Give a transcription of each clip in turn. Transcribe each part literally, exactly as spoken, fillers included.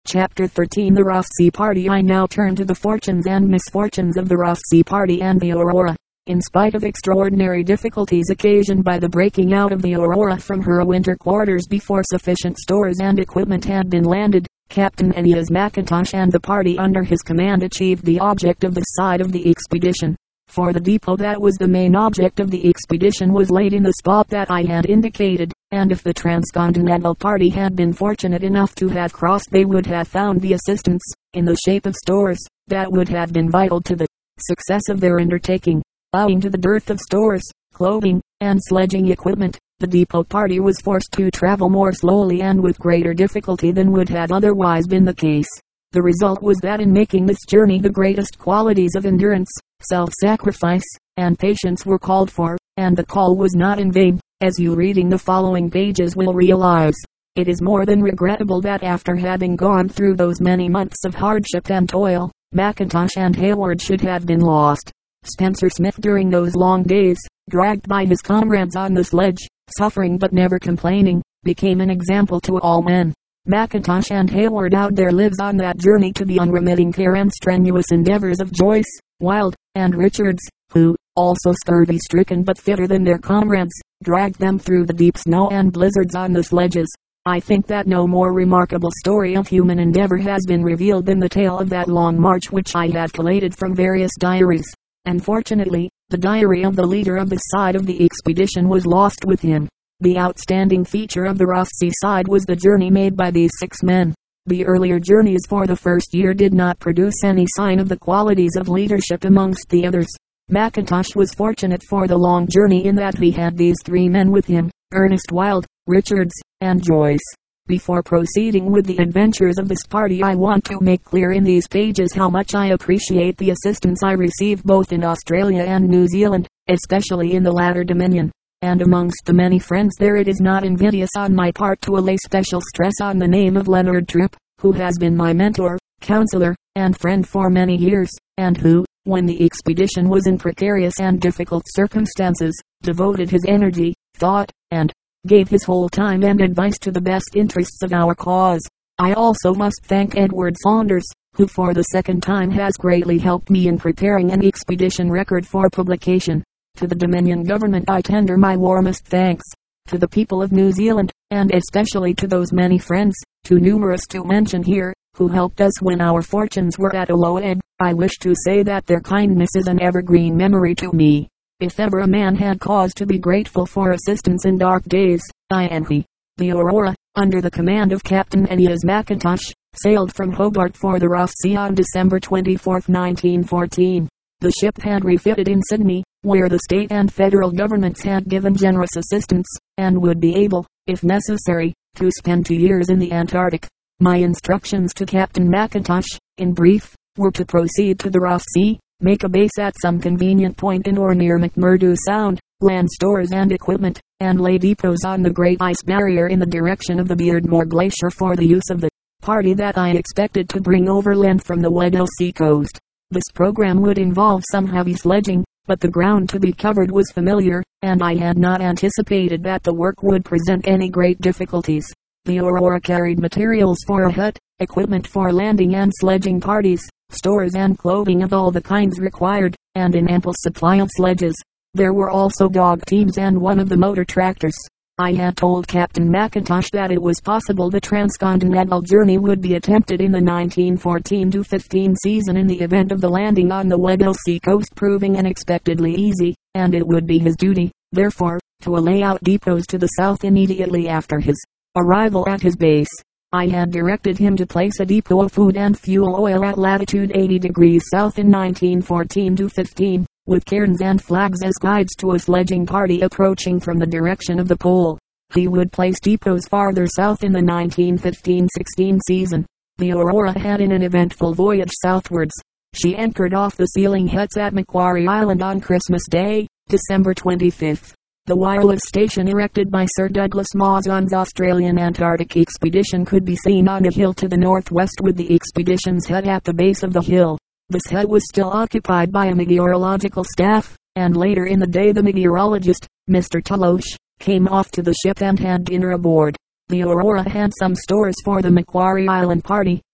Chapter thirteen. The Ross Sea Party. I now turn to the fortunes and misfortunes of the Ross Sea Party and the Aurora. In spite of extraordinary difficulties occasioned by the breaking out of the Aurora from her winter quarters before sufficient stores and equipment had been landed, Captain Eneas McIntosh and the party under his command achieved the object of this side of the expedition. For the depot that was the main object of the expedition was laid in the spot that I had indicated, and if the transcontinental party had been fortunate enough to have crossed they would have found the assistance, in the shape of stores, that would have been vital to the success of their undertaking. Owing to the dearth of stores, clothing, and sledging equipment, the depot party was forced to travel more slowly and with greater difficulty than would have otherwise been the case. The result was that in making this journey the greatest qualities of endurance, self-sacrifice, and patience were called for, and the call was not in vain, as you reading the following pages will realize. It is more than regrettable that after having gone through those many months of hardship and toil, McIntosh and Hayward should have been lost. Spencer Smith during those long days, dragged by his comrades on the sledge, suffering but never complaining, became an example to all men. McIntosh and Hayward owed their lives on that journey to the unremitting care and strenuous endeavors of Joyce, Wild, and Richards, who, also scurvy-stricken but fitter than their comrades, dragged them through the deep snow and blizzards on the sledges. I think that no more remarkable story of human endeavor has been revealed than the tale of that long march which I have collated from various diaries. Unfortunately, the diary of the leader of this side of the expedition was lost with him. The outstanding feature of the Ross Sea side was the journey made by these six men. The earlier journeys for the first year did not produce any sign of the qualities of leadership amongst the others. McIntosh was fortunate for the long journey in that he had these three men with him, Ernest Wild, Richards, and Joyce. Before proceeding with the adventures of this party I want to make clear in these pages how much I appreciate the assistance I received both in Australia and New Zealand, especially in the latter dominion. And amongst the many friends there it is not invidious on my part to lay special stress on the name of Leonard Tripp, who has been my mentor, counselor, and friend for many years, and who, when the expedition was in precarious and difficult circumstances, devoted his energy, thought, and gave his whole time and advice to the best interests of our cause. I also must thank Edward Saunders, who for the second time has greatly helped me in preparing an expedition record for publication. To the Dominion government I tender my warmest thanks. To the people of New Zealand, and especially to those many friends, too numerous to mention here, who helped us when our fortunes were at a low ebb, I wish to say that their kindness is an evergreen memory to me. If ever a man had cause to be grateful for assistance in dark days, I am he. The Aurora, under the command of Captain Eneas McIntosh, sailed from Hobart for the Ross Sea on December twenty-fourth, nineteen fourteen. The ship had refitted in Sydney, where the state and federal governments had given generous assistance, and would be able, if necessary, to spend two years in the Antarctic. My instructions to Captain McIntosh, in brief, were to proceed to the Ross Sea, make a base at some convenient point in or near McMurdo Sound, land stores and equipment, and lay depots on the great ice barrier in the direction of the Beardmore Glacier for the use of the party that I expected to bring overland from the Weddell Sea coast. This program would involve some heavy sledging, but the ground to be covered was familiar, and I had not anticipated that the work would present any great difficulties. The Aurora carried materials for a hut, equipment for landing and sledging parties, stores and clothing of all the kinds required, and an ample supply of sledges. There were also dog teams and one of the motor tractors. I had told Captain McIntosh that it was possible the transcontinental journey would be attempted in the nineteen fourteen to fifteen season in the event of the landing on the Weddell Sea coast proving unexpectedly easy, and it would be his duty, therefore, to lay out depots to the south immediately after his arrival at his base. I had directed him to place a depot of food and fuel oil at latitude eighty degrees south in nineteen fourteen to fifteen. With cairns and flags as guides to a sledging party approaching from the direction of the pole. He would place depots farther south in the nineteen fifteen sixteen season. The Aurora had an eventful voyage southwards. She anchored off the sealing huts at Macquarie Island on Christmas Day, December twenty-fifth. The wireless station erected by Sir Douglas Mawson's Australian Antarctic expedition could be seen on a hill to the northwest with the expedition's hut at the base of the hill. This hut was still occupied by a meteorological staff, and later in the day the meteorologist, Mister Tulosh, came off to the ship and had dinner aboard. The Aurora had some stores for the Macquarie Island party,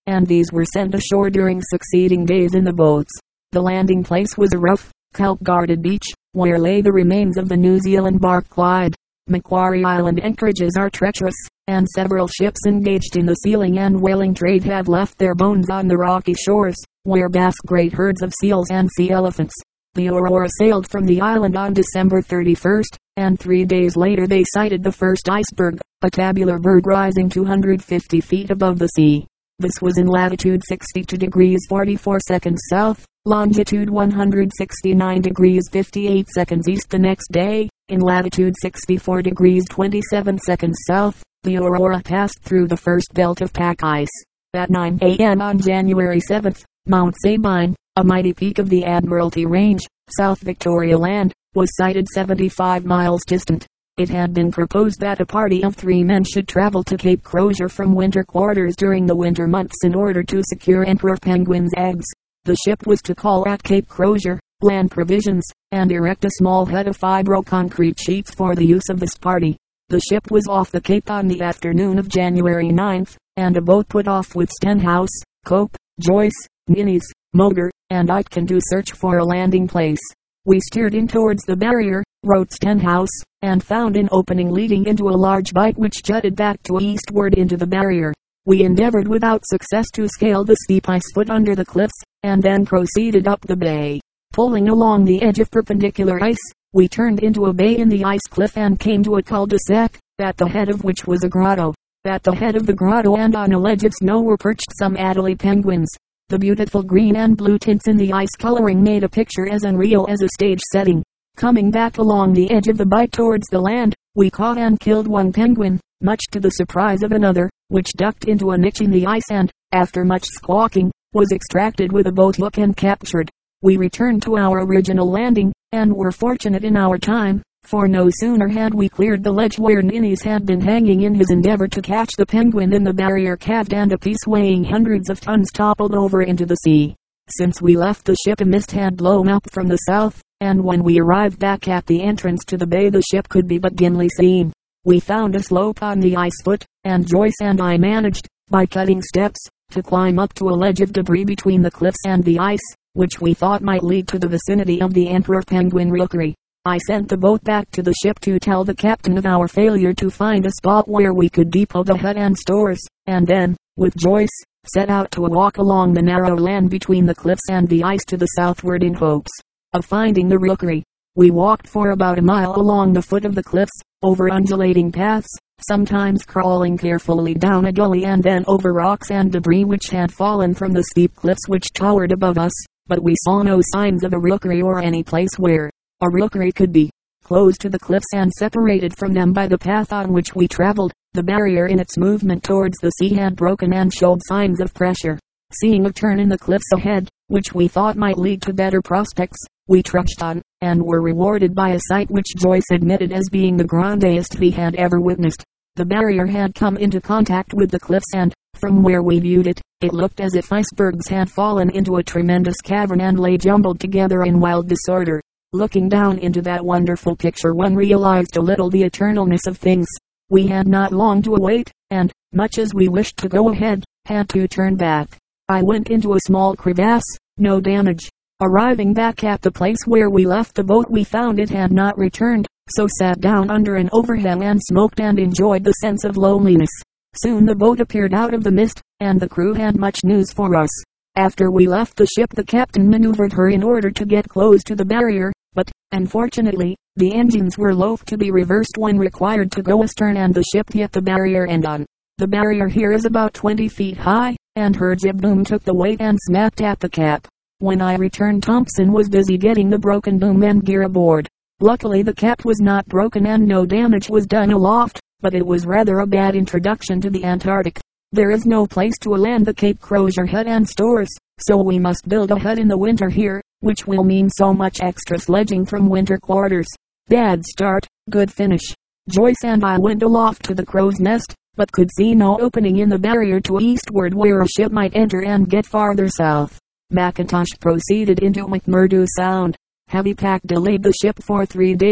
and these were sent ashore during succeeding days in the boats. The landing place was a rough, kelp-guarded beach, where lay the remains of the New Zealand bark Clyde. Macquarie Island anchorages are treacherous, and several ships engaged in the sealing and whaling trade have left their bones on the rocky shores, where bask great herds of seals and sea elephants. The Aurora sailed from the island on December thirty-first, and three days later they sighted the first iceberg, a tabular berg rising two hundred fifty feet above the sea. This was in latitude sixty-two degrees forty-four seconds south, longitude one hundred sixty-nine degrees fifty-eight seconds east. The next day, in latitude sixty-four degrees twenty-seven seconds south, the Aurora passed through the first belt of pack ice. At nine a m on January seventh, Mount Sabine, a mighty peak of the Admiralty Range, South Victoria Land, was sighted seventy-five miles distant. It had been proposed that a party of three men should travel to Cape Crozier from winter quarters during the winter months in order to secure emperor penguins' eggs. The ship was to call at Cape Crozier, land provisions, and erect a small hut of fibro-concrete sheets for the use of this party. The ship was off the Cape on the afternoon of January ninth, and a boat put off with Stenhouse, Cope, Joyce, Ninnies, Moger, and Aitken to search for a landing place. We steered in towards the barrier, wrote Stenhouse, and found an opening leading into a large bight which jutted back to eastward into the barrier. We endeavored without success to scale the steep ice foot under the cliffs, and then proceeded up the bay. Pulling along the edge of perpendicular ice, we turned into a bay in the ice cliff and came to a cul-de-sac, at the head of which was a grotto. At the head of the grotto and on a ledge of snow were perched some Adelie penguins. The beautiful green and blue tints in the ice coloring made a picture as unreal as a stage setting. Coming back along the edge of the bight towards the land, we caught and killed one penguin, much to the surprise of another, which ducked into a niche in the ice and, after much squawking, was extracted with a boat hook and captured. We returned to our original landing, and were fortunate in our time, for no sooner had we cleared the ledge where Ninnies had been hanging in his endeavor to catch the penguin than the barrier calved and a piece weighing hundreds of tons toppled over into the sea. Since we left the ship a mist had blown up from the south, and when we arrived back at the entrance to the bay the ship could be but dimly seen. We found a slope on the ice foot, and Joyce and I managed, by cutting steps, to climb up to a ledge of debris between the cliffs and the ice, which we thought might lead to the vicinity of the Emperor Penguin Rookery. I sent the boat back to the ship to tell the captain of our failure to find a spot where we could depot the hut and stores, and then, with Joyce, set out to walk along the narrow land between the cliffs and the ice to the southward in hopes of finding the rookery. We walked for about a mile along the foot of the cliffs, over undulating paths, sometimes crawling carefully down a gully and then over rocks and debris which had fallen from the steep cliffs which towered above us, but we saw no signs of a rookery or any place where a rookery could be. Close to the cliffs and separated from them by the path on which we traveled, the barrier in its movement towards the sea had broken and showed signs of pressure. Seeing a turn in the cliffs ahead, which we thought might lead to better prospects, we trudged on, and were rewarded by a sight which Joyce admitted as being the grandest he had ever witnessed. The barrier had come into contact with the cliffs and, from where we viewed it, it looked as if icebergs had fallen into a tremendous cavern and lay jumbled together in wild disorder. Looking down into that wonderful picture one realized a little the eternalness of things. We had not long to await, and, much as we wished to go ahead, had to turn back. I went into a small crevasse, no damage. Arriving back at the place where we left the boat we found it had not returned, so sat down under an overhang and smoked and enjoyed the sense of loneliness. Soon the boat appeared out of the mist, and the crew had much news for us. After we left the ship the captain maneuvered her in order to get close to the barrier, but, unfortunately, the engines were loath to be reversed when required to go astern and the ship hit the barrier end on. The barrier here is about twenty feet high, and her jib boom took the weight and smacked at the cap. When I returned Thompson was busy getting the broken boom and gear aboard. Luckily the cap was not broken and no damage was done aloft, but it was rather a bad introduction to the Antarctic. There is no place to land the Cape Crozier hut and stores, so we must build a hut in the winter here, which will mean so much extra sledging from winter quarters. Bad start, good finish. Joyce and I went aloft to the crow's nest, but could see no opening in the barrier to eastward where a ship might enter and get farther south. McIntosh proceeded into McMurdo Sound. Heavy pack delayed the ship for three days,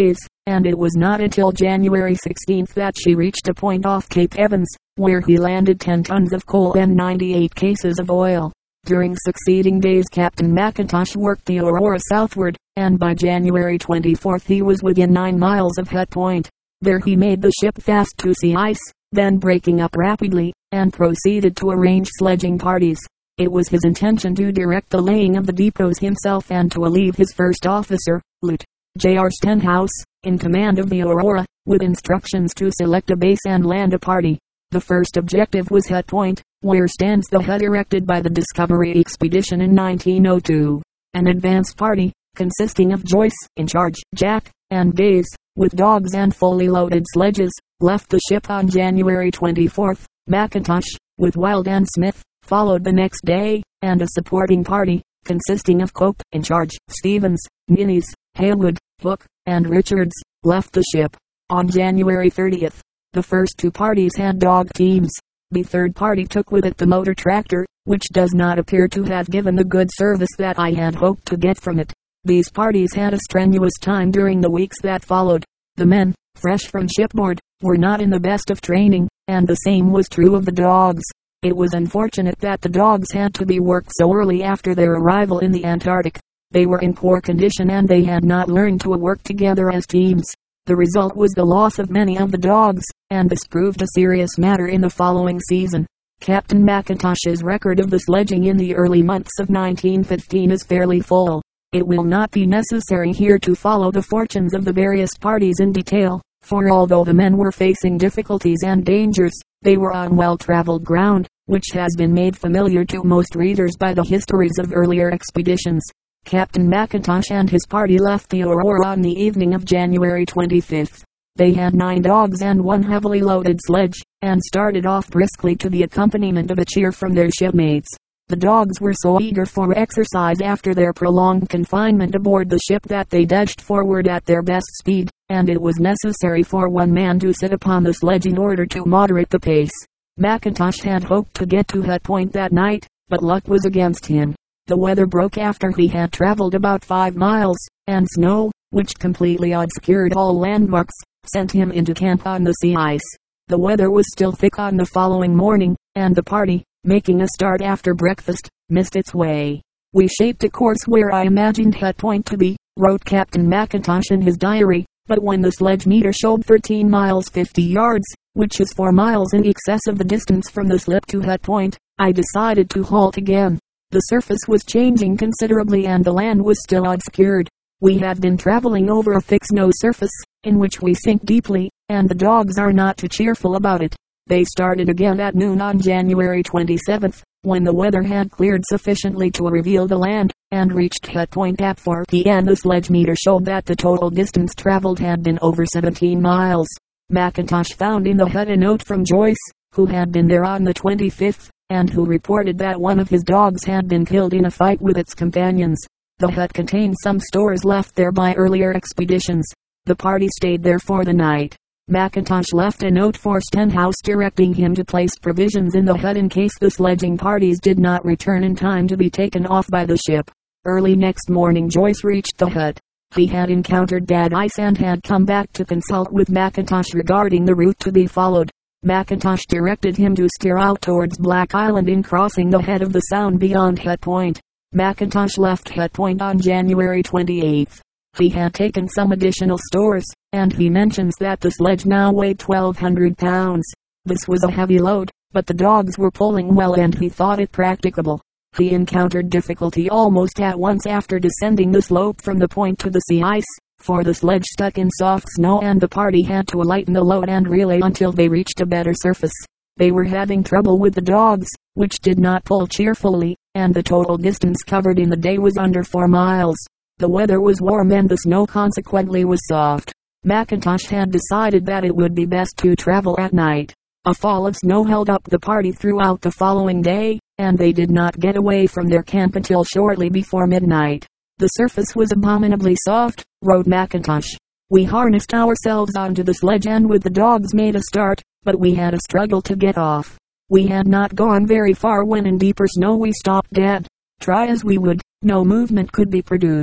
and it was not until January sixteenth that she reached a point off Cape Evans, where he landed ten tons of coal and ninety-eight cases of oil. During succeeding days Captain McIntosh worked the Aurora southward, and by January twenty-fourth he was within nine miles of Hut Point. There he made the ship fast to sea ice, then breaking up rapidly, and proceeded to arrange sledging parties. It was his intention to direct the laying of the depots himself and to relieve his first officer, Lieutenant J R Stenhouse, in command of the Aurora, with instructions to select a base and land a party. The first objective was Hut Point, where stands the hut erected by the Discovery expedition in nineteen oh two. An advance party, consisting of Joyce, in charge, Jack, and Gaze, with dogs and fully loaded sledges, left the ship on January twenty-fourth. McIntosh, with Wild and Smith, followed the next day, and a supporting party, consisting of Cope, in charge, Stevens, Ninnies, Haywood, Hook, and Richards, left the ship. On January thirtieth, the first two parties had dog teams. The third party took with it the motor tractor, which does not appear to have given the good service that I had hoped to get from it. These parties had a strenuous time during the weeks that followed. The men, fresh from shipboard, were not in the best of training, and the same was true of the dogs. It was unfortunate that the dogs had to be worked so early after their arrival in the Antarctic. They were in poor condition and they had not learned to work together as teams. The result was the loss of many of the dogs, and this proved a serious matter in the following season. Captain McIntosh's record of the sledging in the early months of nineteen fifteen is fairly full. It will not be necessary here to follow the fortunes of the various parties in detail, for although the men were facing difficulties and dangers, they were on well-traveled ground, which has been made familiar to most readers by the histories of earlier expeditions. Captain McIntosh and his party left the Aurora on the evening of January twenty-fifth. They had nine dogs and one heavily loaded sledge, and started off briskly to the accompaniment of a cheer from their shipmates. The dogs were so eager for exercise after their prolonged confinement aboard the ship that they dashed forward at their best speed, and it was necessary for one man to sit upon the sledge in order to moderate the pace. McIntosh had hoped to get to Hut Point that night, but luck was against him. The weather broke after he had traveled about five miles, and snow, which completely obscured all landmarks, sent him into camp on the sea ice. The weather was still thick on the following morning, and the party, making a start after breakfast, missed its way. "We shaped a course where I imagined Hut Point to be," wrote Captain McIntosh in his diary, "but when the sledge meter showed thirteen miles fifty yards, which is four miles in excess of the distance from the slip to Hut Point, I decided to halt again. The surface was changing considerably and the land was still obscured. We have been traveling over a thick snow surface, in which we sink deeply, and the dogs are not too cheerful about it." They started again at noon on January twenty-seventh, when the weather had cleared sufficiently to reveal the land, and reached Hut Point at four p m The sledge meter showed that the total distance traveled had been over seventeen miles. McIntosh found in the hut a note from Joyce, who had been there on the twenty-fifth, and who reported that one of his dogs had been killed in a fight with its companions. The hut contained some stores left there by earlier expeditions. The party stayed there for the night. McIntosh left a note for Stenhouse directing him to place provisions in the hut in case the sledging parties did not return in time to be taken off by the ship. Early next morning Joyce reached the hut. He had encountered bad ice and had come back to consult with McIntosh regarding the route to be followed. McIntosh directed him to steer out towards Black Island in crossing the head of the sound beyond Hut Point. McIntosh left Hut Point on January twenty-eighth. He had taken some additional stores, and he mentions that the sledge now weighed twelve hundred pounds. This was a heavy load, but the dogs were pulling well and he thought it practicable. He encountered difficulty almost at once after descending the slope from the point to the sea ice, for the sledge stuck in soft snow and the party had to lighten the load and relay until they reached a better surface. They were having trouble with the dogs, which did not pull cheerfully, and the total distance covered in the day was under four miles. The weather was warm and the snow consequently was soft. McIntosh had decided that it would be best to travel at night. A fall of snow held up the party throughout the following day, and they did not get away from their camp until shortly before midnight. The surface was abominably soft, wrote McIntosh. We harnessed ourselves onto the sledge and with the dogs made a start, but we had a struggle to get off. We had not gone very far when in deeper snow we stopped dead. Try as we would, no movement could be produced.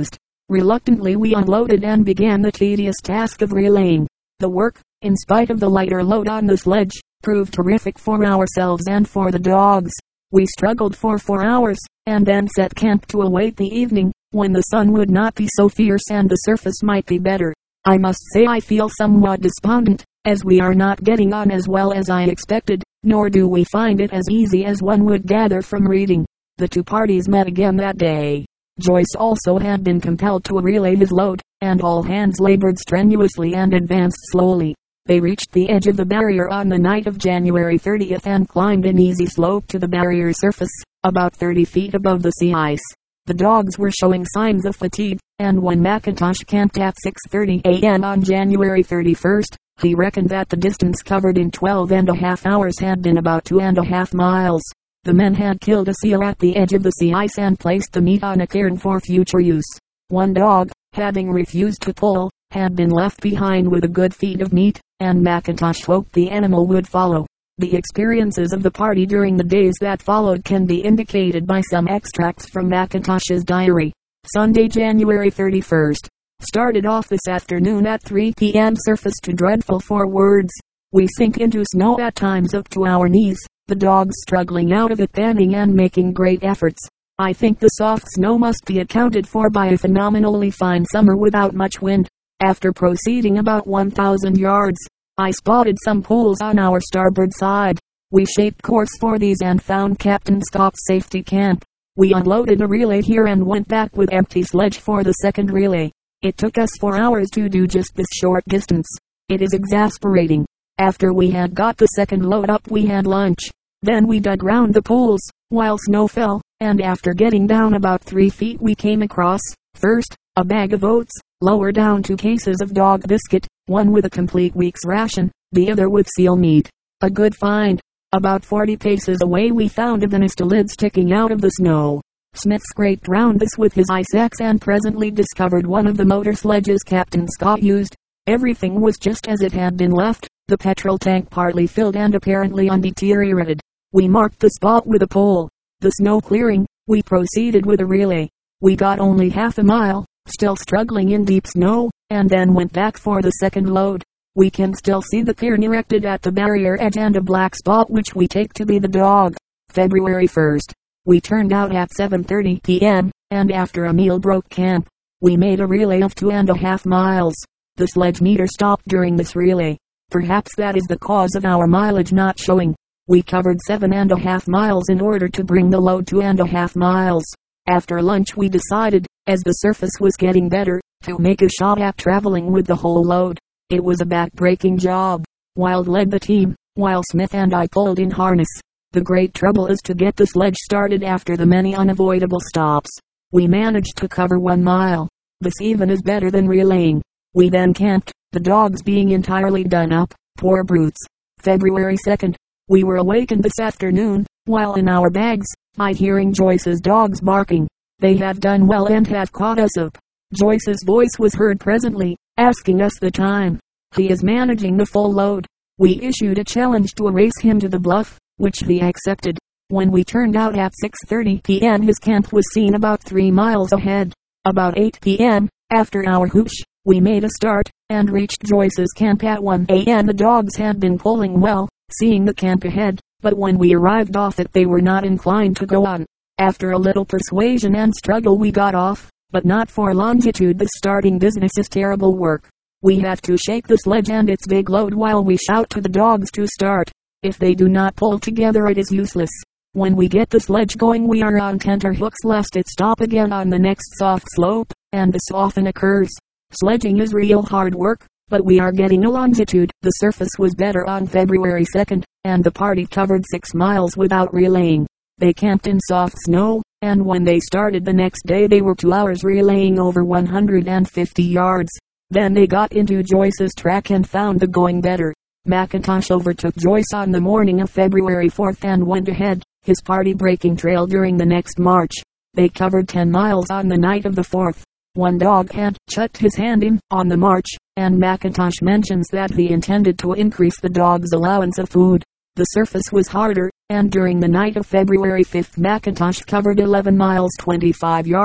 Reluctantly we unloaded and began the tedious task of relaying. The work, in spite of the lighter load on the sledge, proved terrific for ourselves and for the dogs. We struggled for four hours, and then set camp to await the evening, when the sun would not be so fierce and the surface might be better. I must say I feel somewhat despondent, as we are not getting on as well as I expected, nor do we find it as easy as one would gather from reading. The two parties met again that day. Joyce also had been compelled to relay his load, and all hands labored strenuously and advanced slowly. They reached the edge of the barrier on the night of January thirtieth and climbed an easy slope to the barrier surface, about thirty feet above the sea ice. The dogs were showing signs of fatigue, and when McIntosh camped at six thirty a m on January thirty-first, he reckoned that the distance covered in twelve and a half hours had been about two and a half miles. The men had killed a seal at the edge of the sea ice and placed the meat on a cairn for future use. One dog, having refused to pull, had been left behind with a good feed of meat, and McIntosh hoped the animal would follow. The experiences of the party during the days that followed can be indicated by some extracts from McIntosh's diary. Sunday, January thirty-first. Started off this afternoon at three p m Surface too dreadful for words. We sink into snow at times up to our knees, the dogs struggling out of it, panting and making great efforts. I think the soft snow must be accounted for by a phenomenally fine summer without much wind. After proceeding about one thousand yards, I spotted some pools on our starboard side. We shaped course for these and found Captain Scott's safety camp. We unloaded a relay here and went back with empty sledge for the second relay. It took us four hours to do just this short distance. It is exasperating. After we had got the second load up we had lunch. Then we dug round the pools, while snow fell, and after getting down about three feet we came across, first, a bag of oats, lower down two cases of dog biscuit, one with a complete week's ration, the other with seal meat. A good find. About forty paces away we found a banister lid sticking out of the snow. Smith scraped round this with his ice axe and presently discovered one of the motor sledges Captain Scott used. Everything was just as it had been left, the petrol tank partly filled and apparently undeteriorated. We marked the spot with a pole. The snow clearing, we proceeded with a relay. We got only half a mile, still struggling in deep snow, and then went back for the second load. We can still see the cairn erected at the barrier edge and a black spot which we take to be the dog. February first. We turned out at seven thirty p m, and after a meal broke camp. We made a relay of two and a half miles. The sledge meter stopped during this relay. Perhaps that is the cause of our mileage not showing. We covered seven and a half miles in order to bring the load two and a half miles. After lunch we decided, as the surface was getting better, to make a shot at traveling with the whole load. It was a back-breaking job. Wild led the team, while Smith and I pulled in harness. The great trouble is to get the sledge started after the many unavoidable stops. We managed to cover one mile. This even is better than relaying. We then camped, the dogs being entirely done up, poor brutes. February second. We were awakened this afternoon, while in our bags, by hearing Joyce's dogs barking. They have done well and have caught us up. Joyce's voice was heard presently, asking us the time. He is managing the full load. We issued a challenge to race him to the bluff, which he accepted. When we turned out at six thirty p m his camp was seen about three miles ahead. About eight p m, after our hoosh, we made a start, and reached Joyce's camp at one a m The dogs had been pulling well, seeing the camp ahead, but when we arrived off it they were not inclined to go on. After a little persuasion and struggle we got off, but not for longitude. The starting business is terrible work. We have to shake the sledge and its big load while we shout to the dogs to start. If they do not pull together it is useless. When we get the sledge going we are on tenterhooks lest it stop again on the next soft slope, and this often occurs. Sledging is real hard work, but we are getting a longitude. The surface was better on February second, and the party covered six miles without relaying. They camped in soft snow, and when they started the next day they were two hours relaying over one hundred fifty yards. Then they got into Joyce's track and found the going better. McIntosh overtook Joyce on the morning of February fourth and went ahead, his party breaking trail during the next march. They covered ten miles on the night of the fourth. One dog had shut his hand in on the march, and McIntosh mentions that he intended to increase the dog's allowance of food. The surface was harder, and during the night of February fifth McIntosh covered eleven miles twenty-five yards.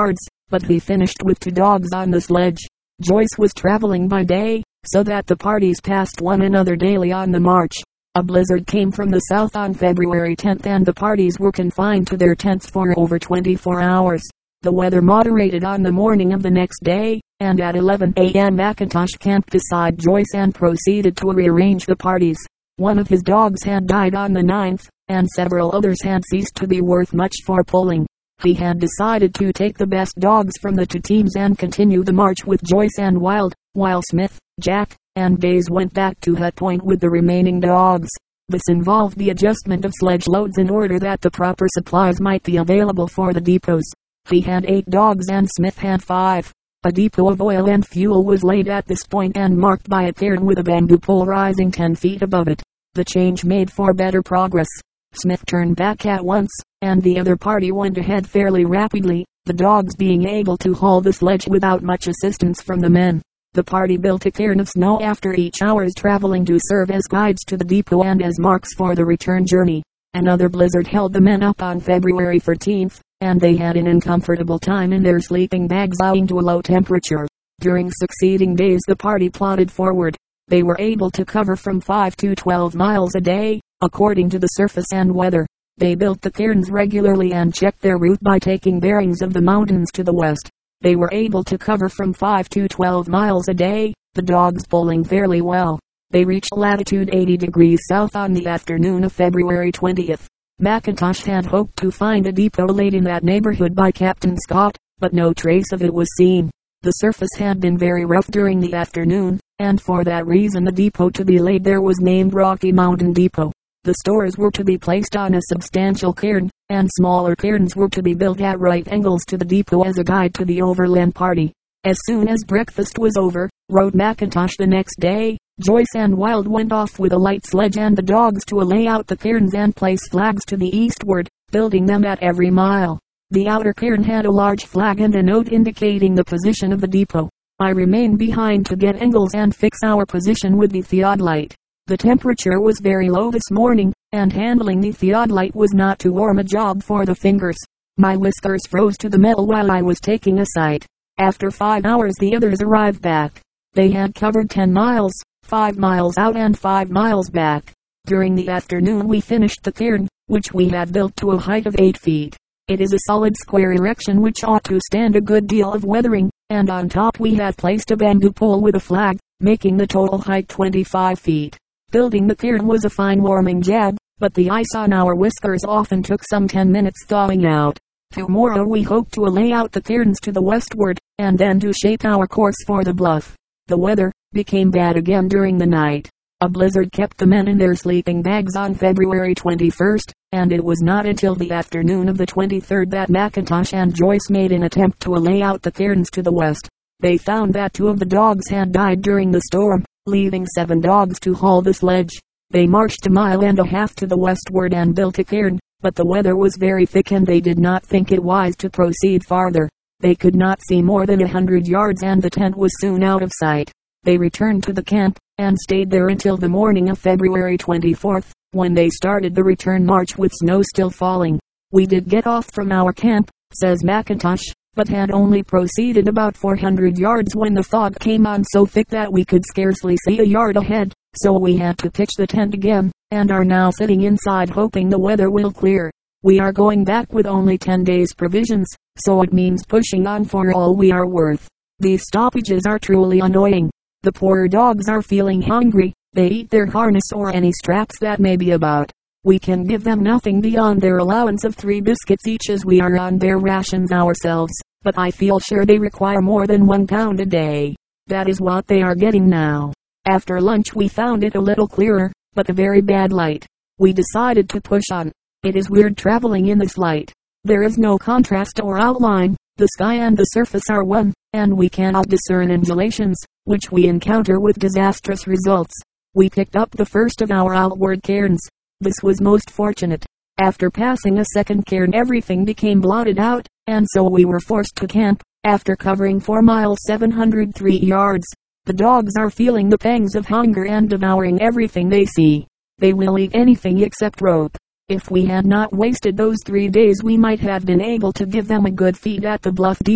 but he finished with two dogs on the sledge. Joyce was traveling by day, so that the parties passed one another daily on the march. A blizzard came from the south on February tenth and the parties were confined to their tents for over twenty-four hours. The weather moderated on the morning of the next day, and at eleven a m McIntosh camped beside Joyce and proceeded to rearrange the parties. One of his dogs had died on the ninth, and several others had ceased to be worth much for pulling. He had decided to take the best dogs from the two teams and continue the march with Joyce and Wild, while Smith, Jack, and Days went back to Hut Point with the remaining dogs. This involved the adjustment of sledge loads in order that the proper supplies might be available for the depots. He had eight dogs and Smith had five. A depot of oil and fuel was laid at this point and marked by a cairn with a bamboo pole rising ten feet above it. The change made for better progress. Smith turned back at once, and the other party went ahead fairly rapidly, the dogs being able to haul the sledge without much assistance from the men. The party built a cairn of snow after each hour's traveling to serve as guides to the depot and as marks for the return journey. Another blizzard held the men up on February fourteenth, and they had an uncomfortable time in their sleeping bags owing to a low temperature. During succeeding days the party plodded forward. They were able to cover from five to twelve miles a day, according to the surface and weather. They built the cairns regularly and checked their route by taking bearings of the mountains to the west. They were able to cover from five to twelve miles a day, the dogs pulling fairly well. They reached latitude eighty degrees south on the afternoon of February twentieth. McIntosh had hoped to find a depot laid in that neighborhood by Captain Scott, but no trace of it was seen. The surface had been very rough during the afternoon, and for that reason the depot to be laid there was named Rocky Mountain Depot. The stores were to be placed on a substantial cairn, and smaller cairns were to be built at right angles to the depot as a guide to the overland party. As soon as breakfast was over, wrote McIntosh the next day, Joyce and Wild went off with a light sledge and the dogs to lay out the cairns and place flags to the eastward, building them at every mile. The outer cairn had a large flag and a note indicating the position of the depot. I remained behind to get angles and fix our position with the theodolite. The temperature was very low this morning, and handling the theodolite was not too warm a job for the fingers. My whiskers froze to the metal while I was taking a sight. After five hours the others arrived back. They had covered ten miles, five miles out and five miles back. During the afternoon we finished the cairn, which we had built to a height of eight feet. It is a solid square erection which ought to stand a good deal of weathering, and on top we had placed a bamboo pole with a flag, making the total height twenty-five feet. Building the cairn was a fine warming job, but the ice on our whiskers often took some ten minutes thawing out. Tomorrow we hope to lay out the cairns to the westward, and then to shape our course for the bluff. The weather became bad again during the night. A blizzard kept the men in their sleeping bags on February twenty-first, and it was not until the afternoon of the twenty-third that McIntosh and Joyce made an attempt to lay out the cairns to the west. They found that two of the dogs had died during the storm, leaving seven dogs to haul the sledge. They marched a mile and a half to the westward and built a cairn, but the weather was very thick and they did not think it wise to proceed farther. They could not see more than a hundred yards and the tent was soon out of sight. They returned to the camp, and stayed there until the morning of February twenty-fourth, when they started the return march with snow still falling. We did get off from our camp, says McIntosh, but had only proceeded about four hundred yards when the fog came on so thick that we could scarcely see a yard ahead, so we had to pitch the tent again, and are now sitting inside hoping the weather will clear. We are going back with only ten days provisions, so it means pushing on for all we are worth. These stoppages are truly annoying. The poor dogs are feeling hungry. They eat their harness or any straps that may be about. We can give them nothing beyond their allowance of three biscuits each as we are on their rations ourselves, but I feel sure they require more than one pound a day. That is what they are getting now. After lunch we found it a little clearer, but a very bad light. We decided to push on. It is weird traveling in this light. There is no contrast or outline. The sky and the surface are one, and we cannot discern undulations, which we encounter with disastrous results. We picked up the first of our outward cairns. This was most fortunate. After passing a second cairn everything became blotted out, and so we were forced to camp, after covering four miles seven hundred three yards. The dogs are feeling the pangs of hunger and devouring everything they see. They will eat anything except rope. If we had not wasted those three days we might have been able to give them a good feed at the Bluff Depot,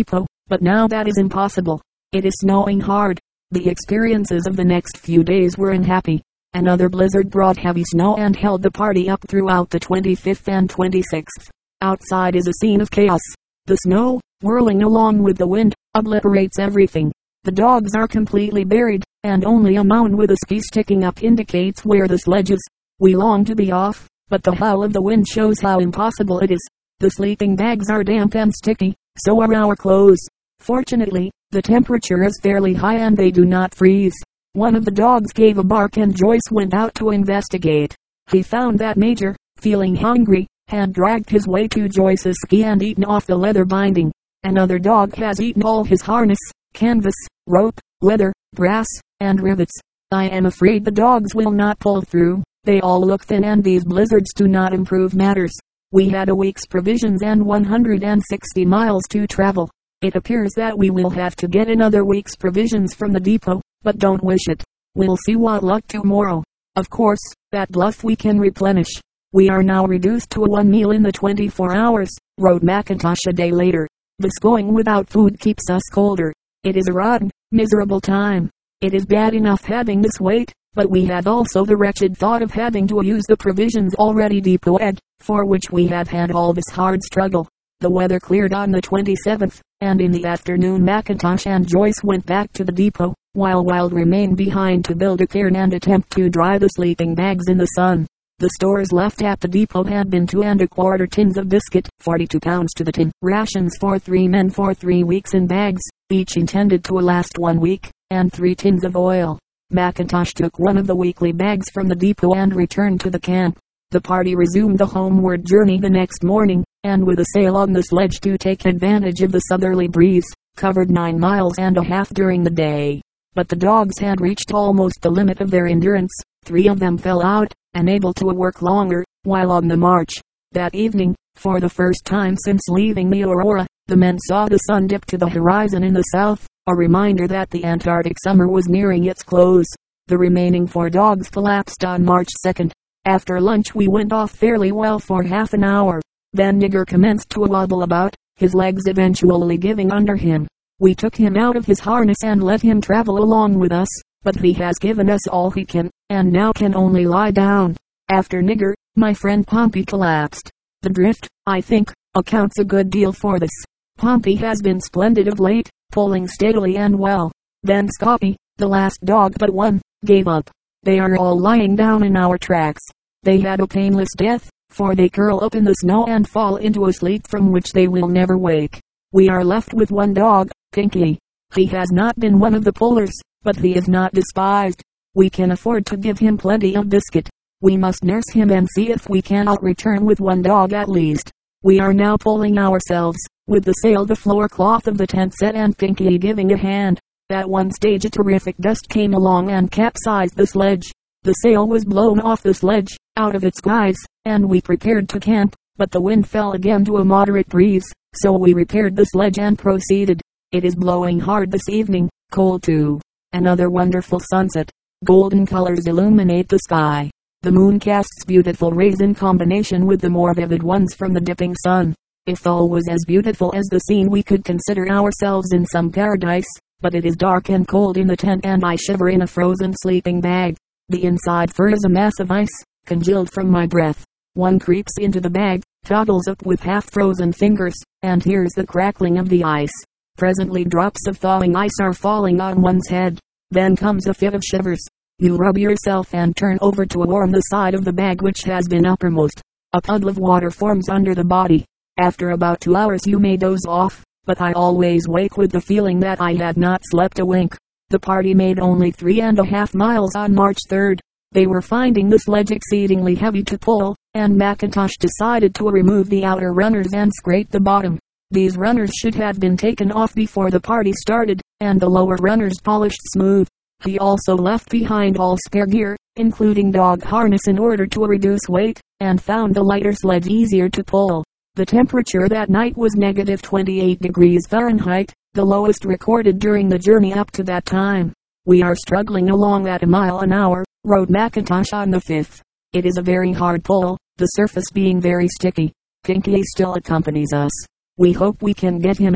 but now that is impossible. It is snowing hard. The experiences of the next few days were unhappy. Another blizzard brought heavy snow and held the party up throughout the twenty-fifth and twenty-sixth. Outside is a scene of chaos. The snow, whirling along with the wind, obliterates everything. The dogs are completely buried, and only a mound with a ski sticking up indicates where the sledge is. We long to be off, but the howl of the wind shows how impossible it is. The sleeping bags are damp and sticky, so are our clothes. Fortunately, the temperature is fairly high and they do not freeze. One of the dogs gave a bark and Joyce went out to investigate. He found that Major, feeling hungry, had dragged his way to Joyce's ski and eaten off the leather binding. Another dog has eaten all his harness, canvas, rope, leather, brass, and rivets. I am afraid the dogs will not pull through. They all look thin and these blizzards do not improve matters. We had a week's provisions and one hundred sixty miles to travel. It appears that we will have to get another week's provisions from the depot, but don't wish it. We'll see what luck tomorrow. Of course, that bluff we can replenish. We are now reduced to one meal in the twenty-four hours, wrote McIntosh a day later. This going without food keeps us colder. It is a rotten, miserable time. It is bad enough having this weight, but we have also the wretched thought of having to use the provisions already deployed, for which we have had all this hard struggle. The weather cleared on the twenty-seventh, and in the afternoon McIntosh and Joyce went back to the depot, while Wild remained behind to build a cairn and attempt to dry the sleeping bags in the sun. The stores left at the depot had been two and a quarter tins of biscuit, forty-two pounds to the tin, rations for three men for three weeks in bags, each intended to last one week, and three tins of oil. McIntosh took one of the weekly bags from the depot and returned to the camp. The party resumed the homeward journey the next morning, and with a sail on the sledge to take advantage of the southerly breeze, covered nine miles and a half during the day. But the dogs had reached almost the limit of their endurance. Three of them fell out, unable to work longer, while on the march. That evening, for the first time since leaving the Aurora, the men saw the sun dip to the horizon in the south, a reminder that the Antarctic summer was nearing its close. The remaining four dogs collapsed on March second. After lunch we went off fairly well for half an hour. Then Nigger commenced to wobble about, his legs eventually giving under him. We took him out of his harness and let him travel along with us, but he has given us all he can, and now can only lie down. After Nigger, my friend Pompey collapsed. The drift, I think, accounts a good deal for this. Pompey has been splendid of late, pulling steadily and well. Then Scotty, the last dog but one, gave up. They are all lying down in our tracks. They had a painless death, for they curl up in the snow and fall into a sleep from which they will never wake. We are left with one dog, Pinky. He has not been one of the pullers, but he is not despised. We can afford to give him plenty of biscuit. We must nurse him and see if we cannot return with one dog at least. We are now pulling ourselves, with the sail the floor cloth of the tent set and Pinky giving a hand. At one stage a terrific gust came along and capsized the sledge. The sail was blown off the sledge, out of its guys, and we prepared to camp, but the wind fell again to a moderate breeze, so we repaired the sledge and proceeded. It is blowing hard this evening, cold too. Another wonderful sunset. Golden colors illuminate the sky. The moon casts beautiful rays in combination with the more vivid ones from the dipping sun. If all was as beautiful as the scene we could consider ourselves in some paradise. But it is dark and cold in the tent and I shiver in a frozen sleeping bag. The inside fur is a mass of ice, congealed from my breath. One creeps into the bag, toddles up with half-frozen fingers, and hears the crackling of the ice. Presently drops of thawing ice are falling on one's head. Then comes a fit of shivers. You rub yourself and turn over to warm the side of the bag which has been uppermost. A puddle of water forms under the body. After about two hours you may doze off, but I always wake with the feeling that I had not slept a wink. The party made only three and a half miles on March third. They were finding the sledge exceedingly heavy to pull, and McIntosh decided to remove the outer runners and scrape the bottom. These runners should have been taken off before the party started, and the lower runners polished smooth. He also left behind all spare gear, including dog harness in order to reduce weight, and found the lighter sledge easier to pull. The temperature that night was negative twenty-eight degrees Fahrenheit, the lowest recorded during the journey up to that time. We are struggling along at a mile an hour, wrote McIntosh on the fifth. It is a very hard pull, the surface being very sticky. Pinky still accompanies us. We hope we can get him in.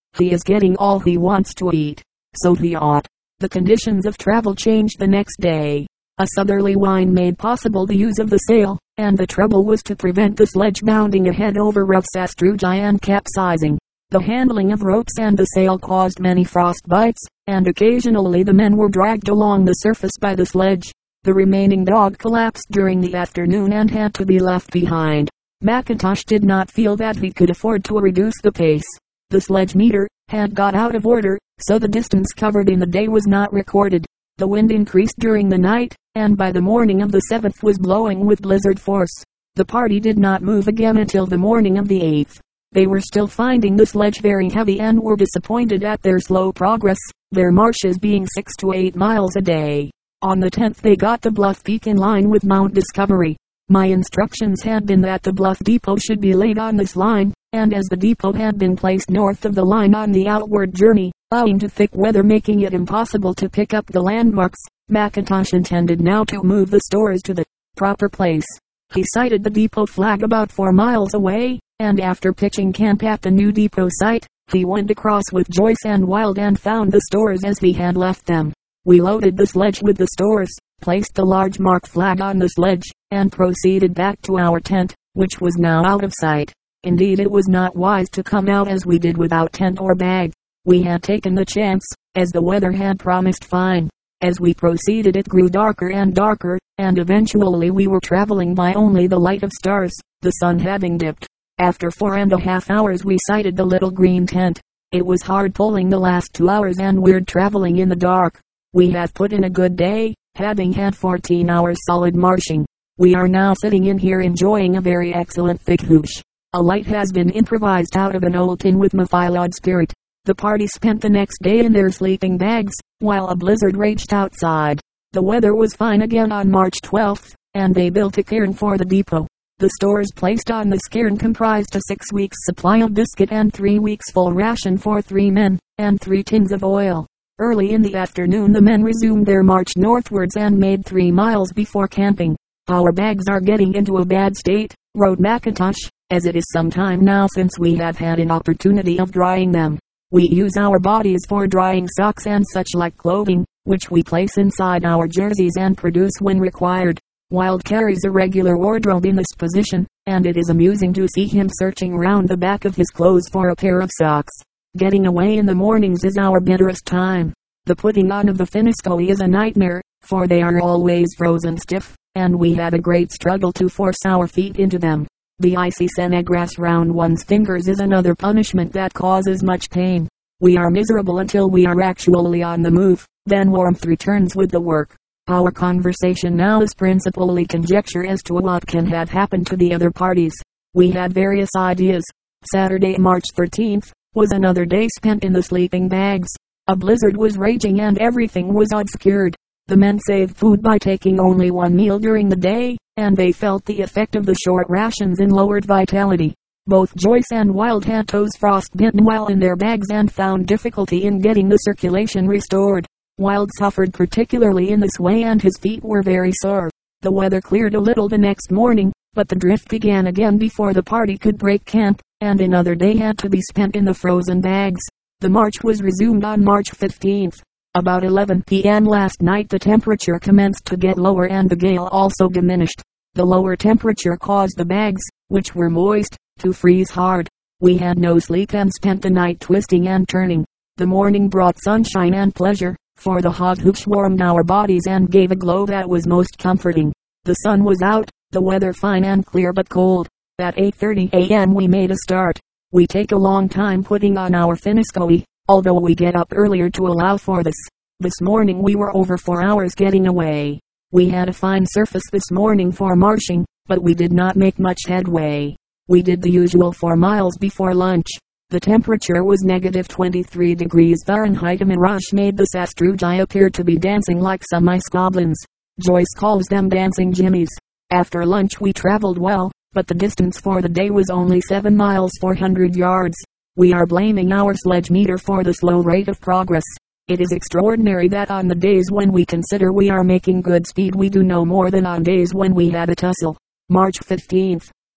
He is getting all he wants to eat. So he ought. The conditions of travel changed the next day. A southerly wind made possible the use of the sail, and the trouble was to prevent the sledge bounding ahead over rough sastrugi and capsizing. The handling of ropes and the sail caused many frost bites, and occasionally the men were dragged along the surface by the sledge. The remaining dog collapsed during the afternoon and had to be left behind. McIntosh did not feel that he could afford to reduce the pace. The sledge meter had got out of order, so the distance covered in the day was not recorded. The wind increased during the night, and by the morning of the seventh was blowing with blizzard force. The party did not move again until the morning of the eighth. They were still finding the sledge very heavy and were disappointed at their slow progress, their marches being six to eight miles a day. On the tenth they got the Bluff Peak in line with Mount Discovery. My instructions had been that the Bluff depot should be laid on this line, and as the depot had been placed north of the line on the outward journey, owing to thick weather making it impossible to pick up the landmarks, McIntosh intended now to move the stores to the proper place. He sighted the depot flag about four miles away, and after pitching camp at the new depot site, he went across with Joyce and Wild and found the stores as he had left them. We loaded the sledge with the stores, placed the large mark flag on the sledge, and proceeded back to our tent, which was now out of sight. Indeed, it was not wise to come out as we did without tent or bag. We had taken the chance, as the weather had promised fine. As we proceeded it grew darker and darker, and eventually we were traveling by only the light of stars, the sun having dipped. After four and a half hours we sighted the little green tent. It was hard pulling the last two hours and weird traveling in the dark. We had put in a good day, having had fourteen hours solid marching. We are now sitting in here enjoying a very excellent thick hoosh. A light has been improvised out of an old tin with methylod spirit. The party spent the next day in their sleeping bags, while a blizzard raged outside. The weather was fine again on March twelfth, and they built a cairn for the depot. The stores placed on this cairn comprised a six weeks supply of biscuit and three weeks full ration for three men, and three tins of oil. Early in the afternoon the men resumed their march northwards and made three miles before camping. Our bags are getting into a bad state, wrote McIntosh, as it is some time now since we have had an opportunity of drying them. We use our bodies for drying socks and such like clothing, which we place inside our jerseys and produce when required. Wild carries a regular wardrobe in this position, and it is amusing to see him searching round the back of his clothes for a pair of socks. Getting away in the mornings is our bitterest time. The putting on of the finneskoe is a nightmare, for they are always frozen stiff, and we have a great struggle to force our feet into them. The icy sennegrass round one's fingers is another punishment that causes much pain. We are miserable until we are actually on the move, then warmth returns with the work. Our conversation now is principally conjecture as to what can have happened to the other parties. We had various ideas. Saturday, March thirteenth, was another day spent in the sleeping bags. A blizzard was raging and everything was obscured. The men saved food by taking only one meal during the day, and they felt the effect of the short rations in lowered vitality. Both Joyce and Wild had toes frostbitten while in their bags and found difficulty in getting the circulation restored. Wild suffered particularly in this way and his feet were very sore. The weather cleared a little the next morning, but the drift began again before the party could break camp, and another day had to be spent in the frozen bags. The march was resumed on March fifteenth. About eleven p m last night the temperature commenced to get lower and the gale also diminished. The lower temperature caused the bags, which were moist, to freeze hard. We had no sleep and spent the night twisting and turning. The morning brought sunshine and pleasure, for the hot hoosh warmed our bodies and gave a glow that was most comforting. The sun was out, the weather fine and clear but cold. At eight thirty a m we made a start. We take a long time putting on our finneskoe, although we get up earlier to allow for this. This morning we were over four hours getting away. We had a fine surface this morning for marching, but we did not make much headway. We did the usual four miles before lunch. The temperature was negative twenty-three degrees Fahrenheit and rush made the sastrugi appear to be dancing like some ice goblins. Joyce calls them dancing jimmies. After lunch we traveled well, but the distance for the day was only seven miles four hundred yards. We are blaming our sledge meter for the slow rate of progress. It is extraordinary that on the days when we consider we are making good speed we do no more than on days when we had a tussle. March fifteenth.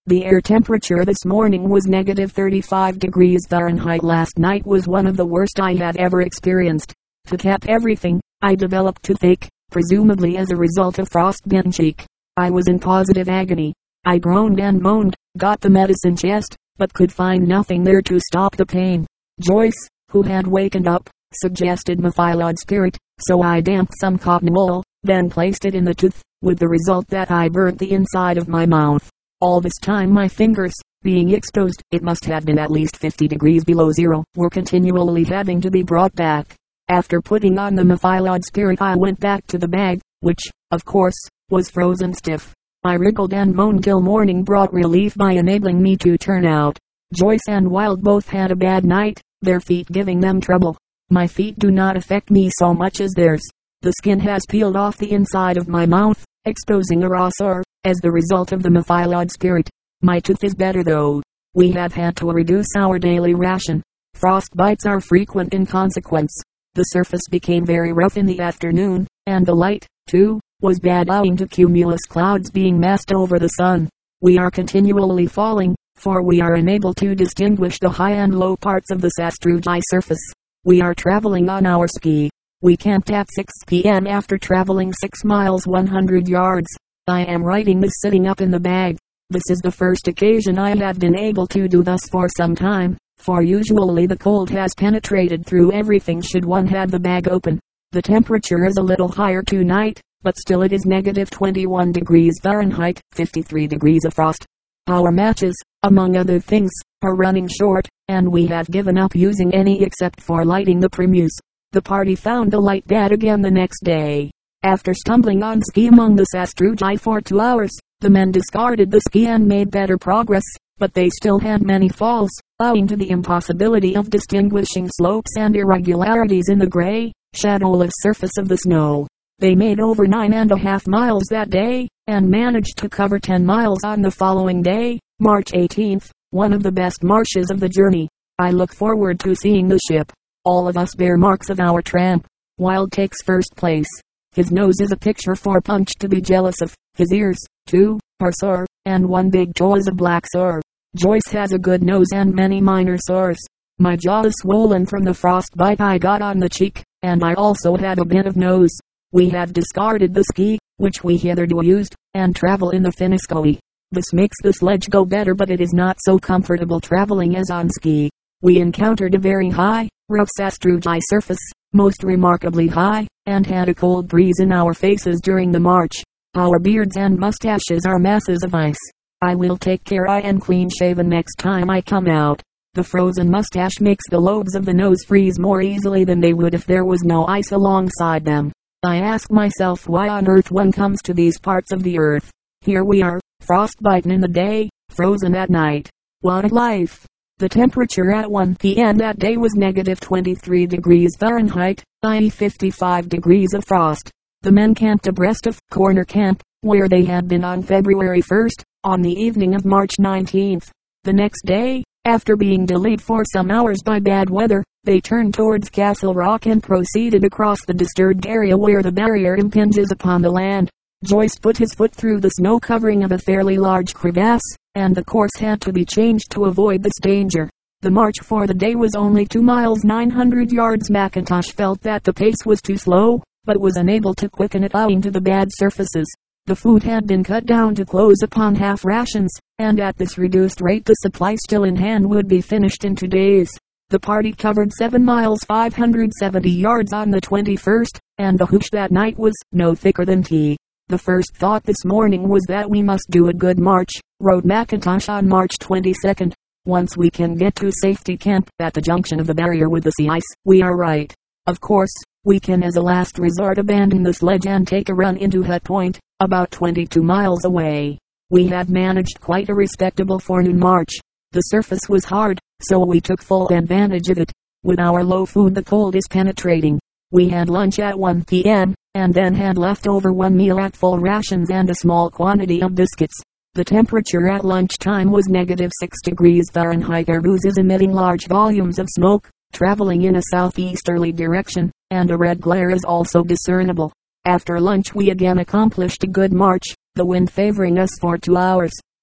The air temperature this morning was negative thirty-five degrees Fahrenheit. Last night was one of the worst I had ever experienced. To cap everything, I developed toothache, presumably as a result of frostbitten cheek. I was in positive agony. I groaned and moaned, got the medicine chest, but could find nothing there to stop the pain. Joyce, who had wakened up, suggested methylod spirit, so I damped some cotton wool, then placed it in the tooth, with the result that I burnt the inside of my mouth. All this time my fingers, being exposed, it must have been at least fifty degrees below zero, were continually having to be brought back. After putting on the methylod spirit I went back to the bag, which, of course, was frozen stiff. I wriggled and moaned till morning brought relief by enabling me to turn out. Joyce and Wild both had a bad night, their feet giving them trouble. My feet do not affect me so much as theirs. The skin has peeled off the inside of my mouth, exposing a raw sore, as the result of the methylod spirit. My tooth is better though. We have had to reduce our daily ration. Frost bites are frequent in consequence. The surface became very rough in the afternoon, and the light, too, was bad owing to cumulus clouds being massed over the sun. We are continually falling, for we are unable to distinguish the high and low parts of the sastrugi surface. We are traveling on our ski. We camped at six p m after traveling six miles one hundred yards. I am writing this sitting up in the bag. This is the first occasion I have been able to do thus for some time, for usually the cold has penetrated through everything should one have the bag open. The temperature is a little higher tonight, but still it is negative twenty-one degrees Fahrenheit, fifty-three degrees of frost. Our matches, among other things, are running short, and we have given up using any except for lighting the Primus. The party found the light bad again the next day. After stumbling on ski among the sastrugi for two hours, the men discarded the ski and made better progress, but they still had many falls, owing to the impossibility of distinguishing slopes and irregularities in the gray, shadowless surface of the snow. They made over nine and a half miles that day, and managed to cover ten miles on the following day, March eighteenth, one of the best marches of the journey. I look forward to seeing the ship. All of us bear marks of our tramp. Wild takes first place. His nose is a picture for Punch to be jealous of. His ears, too, are sore, and one big toe is a black sore. Joyce has a good nose and many minor sores. My jaw is swollen from the frostbite I got on the cheek, and I also have a bit of nose. We have discarded the ski, which we hitherto used, and travel in the Finiskoi. This makes the sledge go better, but it is not so comfortable traveling as on ski. We encountered a very high, rough sastrugi surface, most remarkably high, and had a cold breeze in our faces during the march. Our beards and mustaches are masses of ice. I will take care I am clean shaven next time I come out. The frozen mustache makes the lobes of the nose freeze more easily than they would if there was no ice alongside them. I ask myself why on earth one comes to these parts of the earth. Here we are, frostbitten in the day, frozen at night. What a life! The temperature at one p m that day was negative twenty-three degrees Fahrenheit, that is fifty-five degrees of frost. The men camped abreast of Corner Camp, where they had been on February first, on the evening of March nineteenth. The next day, after being delayed for some hours by bad weather, they turned towards Castle Rock and proceeded across the disturbed area where the barrier impinges upon the land. Joyce put his foot through the snow covering of a fairly large crevasse, and the course had to be changed to avoid this danger. The march for the day was only two miles nine hundred yards. McIntosh felt that the pace was too slow, but was unable to quicken it owing to the bad surfaces. The food had been cut down to close upon half rations, and at this reduced rate the supply still in hand would be finished in two days. The party covered seven miles five hundred seventy yards on the twenty-first, and the hoosh that night was no thicker than tea. The first thought this morning was that we must do a good march, wrote McIntosh on March twenty-second. Once we can get to safety camp at the junction of the barrier with the sea ice, we are right. Of course, we can as a last resort abandon the sledge and take a run into Hut Point, about twenty-two miles away. We have managed quite a respectable forenoon march. The surface was hard, so we took full advantage of it. With our low food the cold is penetrating. We had lunch at one p m, and then had left over one meal at full rations and a small quantity of biscuits. The temperature at lunchtime was negative six degrees Fahrenheit. Airbus is emitting large volumes of smoke, traveling in a southeasterly direction, and a red glare is also discernible. After lunch we again accomplished a good march, the wind favoring us for two hours.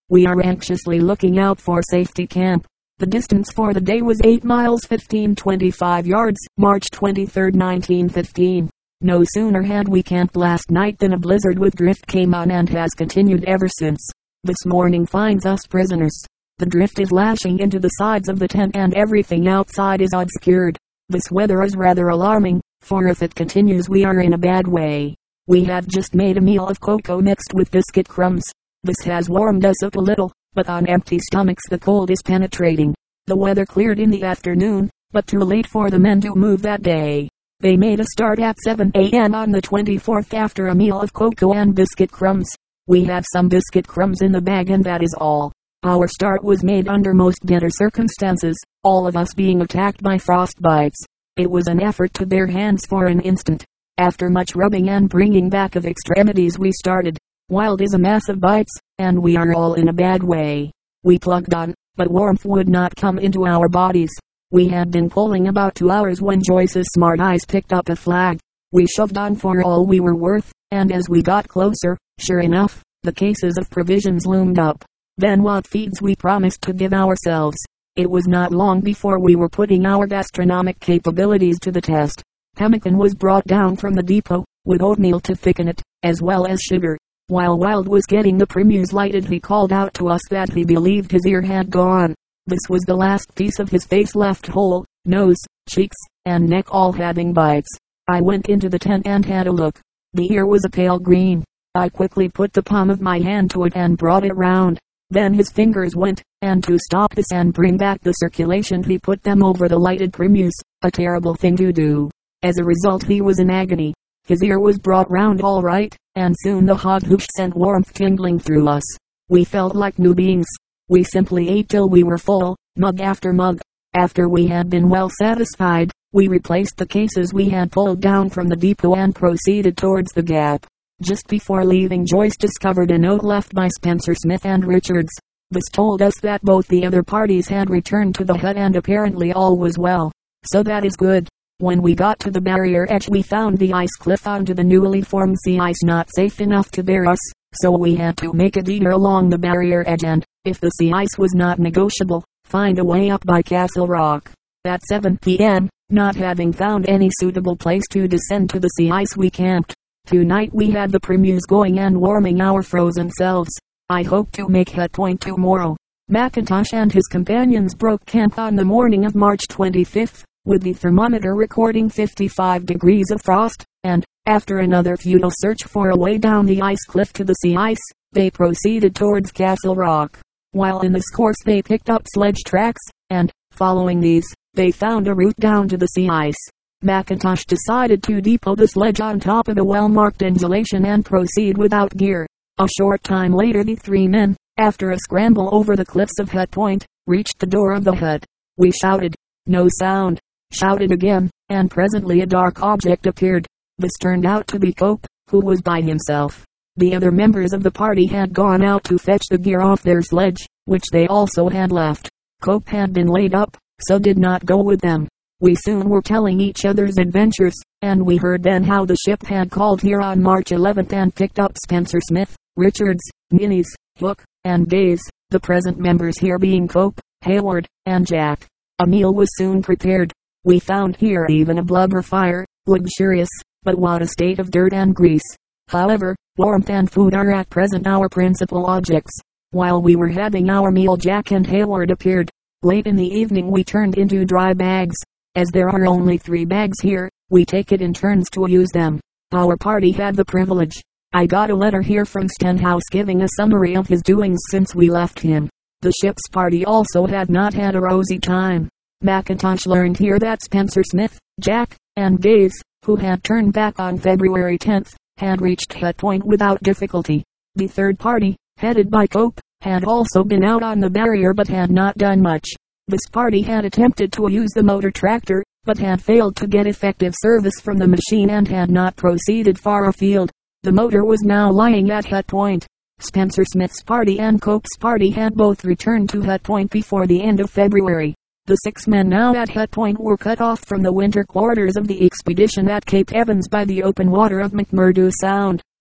We are anxiously looking out for Safety Camp. The distance for the day was eight miles fifteen twenty-five yards. March twenty-third nineteen fifteen. No sooner had we camped last night than a blizzard with drift came on and has continued ever since. This morning finds us prisoners. The drift is lashing into the sides of the tent and everything outside is obscured. This weather is rather alarming, for if it continues we are in a bad way. We have just made a meal of cocoa mixed with biscuit crumbs. This has warmed us up a little, but on empty stomachs the cold is penetrating. The weather cleared in the afternoon, but too late for the men to move that day. They made a start at seven a m on the twenty-fourth after a meal of cocoa and biscuit crumbs. We have some biscuit crumbs in the bag and that is all. Our start was made under most bitter circumstances, all of us being attacked by frost bites. It was an effort to bear hands for an instant. After much rubbing and bringing back of extremities we started. Wild is a mass of bites, and we are all in a bad way. We plugged on, but warmth would not come into our bodies. We had been pulling about two hours when Joyce's smart eyes picked up a flag. We shoved on for all we were worth, and as we got closer, sure enough, the cases of provisions loomed up. Then what feeds we promised to give ourselves. It was not long before we were putting our gastronomic capabilities to the test. Pemmican was brought down from the depot, with oatmeal to thicken it, as well as sugar. While Wild was getting the Primus lighted he called out to us that he believed his ear had gone. This was the last piece of his face left whole, nose, cheeks, and neck all having bites. I went into the tent and had a look. The ear was a pale green. I quickly put the palm of my hand to it and brought it round. Then his fingers went, and to stop this and bring back the circulation he put them over the lighted Primus, a terrible thing to do. As a result he was in agony. His ear was brought round all right, and soon the hot hoosh sent warmth tingling through us. We felt like new beings. We simply ate till we were full, mug after mug. After we had been well satisfied, we replaced the cases we had pulled down from the depot and proceeded towards the gap. Just before leaving Joyce discovered a note left by Spencer Smith and Richards. This told us that both the other parties had returned to the hut and apparently all was well. So that is good. When we got to the barrier edge we found the ice cliff onto the newly formed sea ice not safe enough to bear us, so we had to make a detour along the barrier edge and, if the sea ice was not negotiable, find a way up by Castle Rock. At seven p m, not having found any suitable place to descend to the sea ice we camped. Tonight we had the Primus going and warming our frozen selves. I hope to make Hut Point tomorrow. McIntosh and his companions broke camp on the morning of March twenty-fifth. With the thermometer recording fifty-five degrees of frost, and, after another futile search for a way down the ice cliff to the sea ice, they proceeded towards Castle Rock. While in this course they picked up sledge tracks, and, following these, they found a route down to the sea ice. McIntosh decided to depot the sledge on top of a well-marked undulation and proceed without gear. A short time later the three men, after a scramble over the cliffs of Hut Point, reached the door of the hut. We shouted. No sound. Shouted again, and presently a dark object appeared. This turned out to be Cope, who was by himself. The other members of the party had gone out to fetch the gear off their sledge, which they also had left. Cope had been laid up, so did not go with them. We soon were telling each other's adventures, and we heard then how the ship had called here on March eleventh and picked up Spencer Smith, Richards, Minnies, Hook, and Gaze, the present members here being Cope, Hayward, and Jack. A meal was soon prepared. We found here even a blubber fire, luxurious, but what a state of dirt and grease. However, warmth and food are at present our principal objects. While we were having our meal Jack and Hayward appeared. Late in the evening we turned into dry bags. As there are only three bags here, we take it in turns to use them. Our party had the privilege. I got a letter here from Stenhouse giving a summary of his doings since we left him. The ship's party also had not had a rosy time. McIntosh learned here that Spencer Smith, Jack, and Gaze, who had turned back on February tenth, had reached Hut Point without difficulty. The third party, headed by Cope, had also been out on the barrier but had not done much. This party had attempted to use the motor tractor, but had failed to get effective service from the machine and had not proceeded far afield. The motor was now lying at Hut Point. Spencer Smith's party and Cope's party had both returned to Hut Point before the end of February. The six men now at Hut Point were cut off from the winter quarters of the expedition at Cape Evans by the open water of McMurdo Sound.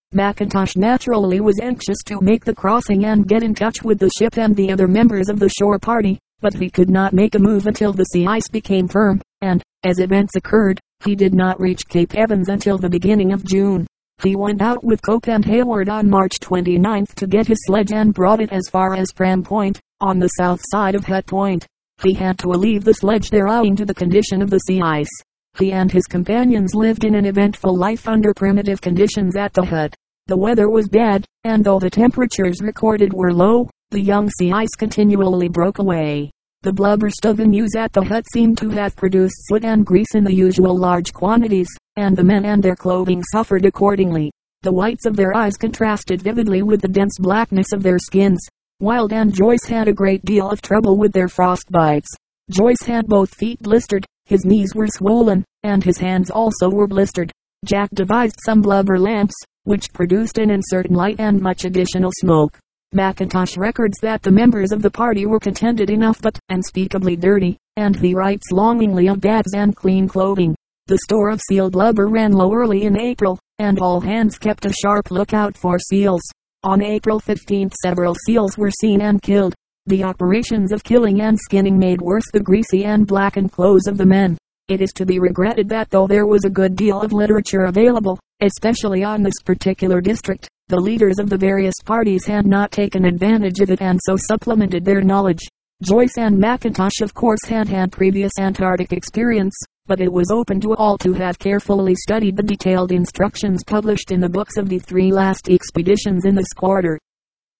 Mackintosh naturally was anxious to make the crossing and get in touch with the ship and the other members of the shore party, but he could not make a move until the sea ice became firm, and, as events occurred, he did not reach Cape Evans until the beginning of June. He went out with Cope and Hayward on March twenty-ninth to get his sledge and brought it as far as Pram Point, on the south side of Hut Point. He had to leave the sledge there owing to the condition of the sea ice. He and his companions lived in an eventful life under primitive conditions at the hut. The weather was bad, and though the temperatures recorded were low, the young sea ice continually broke away. The blubber stove used at the hut seemed to have produced soot and grease in the usual large quantities, and the men and their clothing suffered accordingly. The whites of their eyes contrasted vividly with the dense blackness of their skins. Wild and Joyce had a great deal of trouble with their frost bites. Joyce had both feet blistered, his knees were swollen, and his hands also were blistered. Jack devised some blubber lamps, which produced an uncertain light and much additional smoke. Mackintosh records that the members of the party were contented enough but unspeakably dirty, and he writes longingly of baths and clean clothing. The store of seal blubber ran low early in April, and all hands kept a sharp lookout for seals. On April fifteenth several seals were seen and killed. The operations of killing and skinning made worse the greasy and blackened clothes of the men. It is to be regretted that though there was a good deal of literature available, especially on this particular district, the leaders of the various parties had not taken advantage of it and so supplemented their knowledge. Joyce and Mackintosh of course had had previous Antarctic experience, but it was open to all to have carefully studied the detailed instructions published in the books of the three last expeditions in this quarter.